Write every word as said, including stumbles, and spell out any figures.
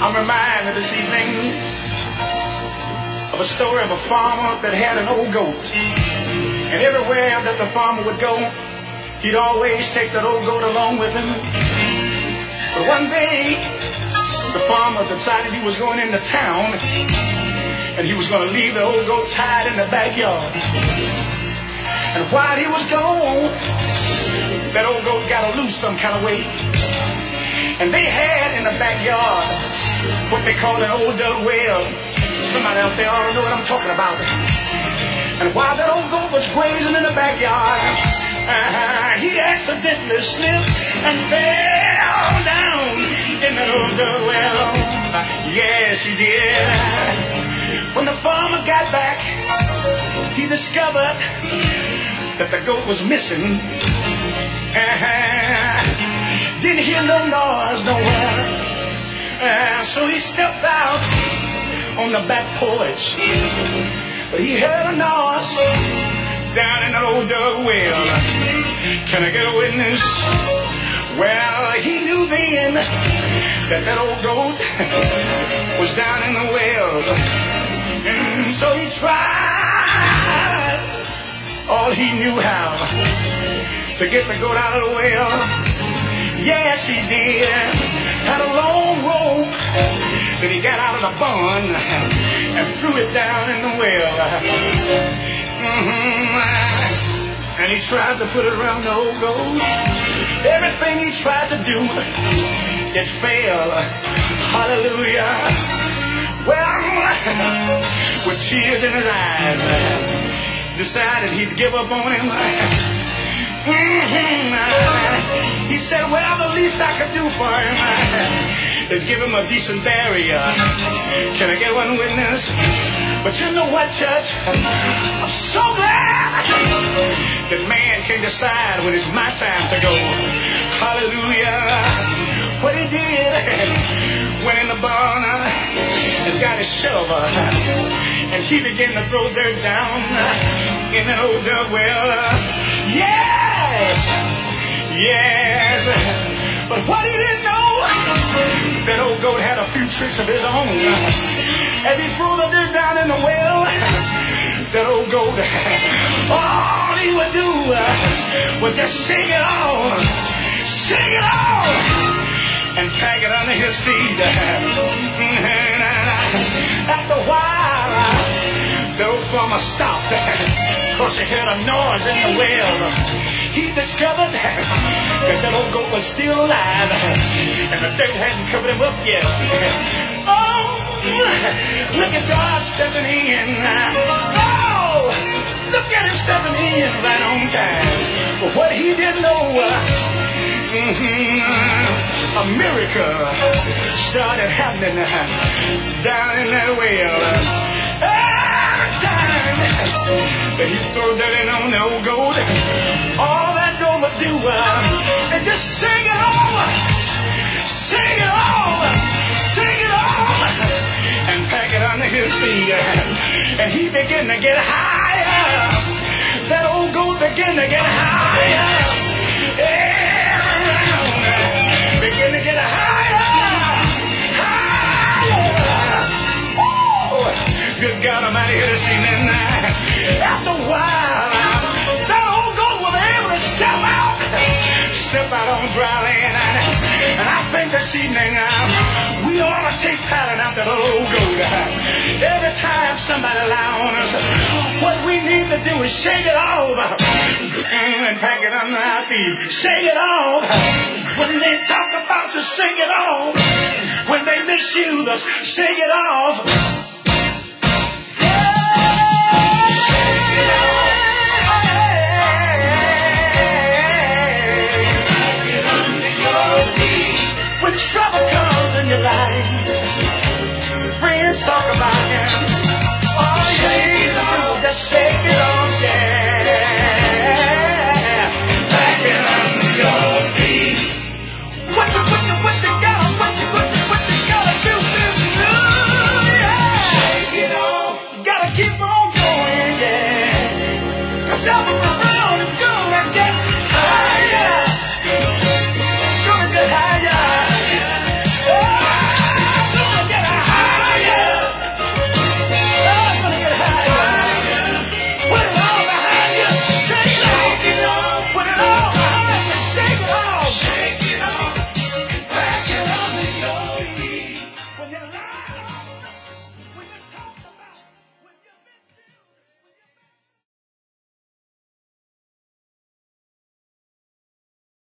I'm reminded this evening of a story of a farmer that had an old goat. And everywhere that the farmer would go, he'd always take that old goat along with him. But one day, the farmer decided he was going into town and he was going to leave the old goat tied in the backyard. And while he was gone, that old goat got loose some kind of way. And they had in the backyard what they call an old dug well. Somebody out there ought to know what I'm talking about. And while that old goat was grazing in the backyard, uh, he accidentally slipped and fell down in that old dug well. Yes, he did. When the farmer got back, he discovered that the goat was missing. Uh, didn't hear no noise nowhere. Uh, so he stepped out on the back porch. But he heard a noise down in that old dug well. Can I get a witness? Well, he knew then that that old goat was down in the well. And so he tried all he knew how to get the goat out of the well. Yes, he did. Had a long rope that he got out of the barn and threw it down in the well. Mm-hmm. And he tried to put it around the old goat. Everything he tried to do, it failed. Hallelujah. Well, with tears in his eyes, decided he'd give up on him. Mm-hmm. He said, well, the least I could do for him is give him a decent burial. Can I get one witness? But you know what, church? I'm so glad that man can decide when it's my time to go. Hallelujah. What he did, went in the barn and got his shovel, and he began to throw dirt down in that old dug well. Yes! Yes! But what he didn't know, that old goat had a few tricks of his own. As he threw the dirt down in the well, that old goat, all he would do was just shake it off, shake it off, and pack it under his feet. After a while, the old farmer stopped because he heard a noise in the well. He discovered that that old goat was still alive and the dirt hadn't covered him up yet. Oh, look at God stepping in. Oh, look at him stepping in right on time. But what he didn't know, mm-hmm, a miracle started happening down in that well. Every time that he threw that in on the old goat, all that goat would do uh, is just sing it over, sing it over, sing it over, and pack it under his feet. And he began to get higher. That old goat began to get higher. Yeah, began to get higher, higher. Oh, good God Almighty, here this evening. After a while, that old goat was able to step out, step out on dry land. And I think this evening uh, we ought to take pattern out that old goat. Every time somebody lie on us, what we need to do is shake it off and pack it under our feet. Shake it off. When they talk about you, shake it off. When they misuse us, shake it off. Yeah.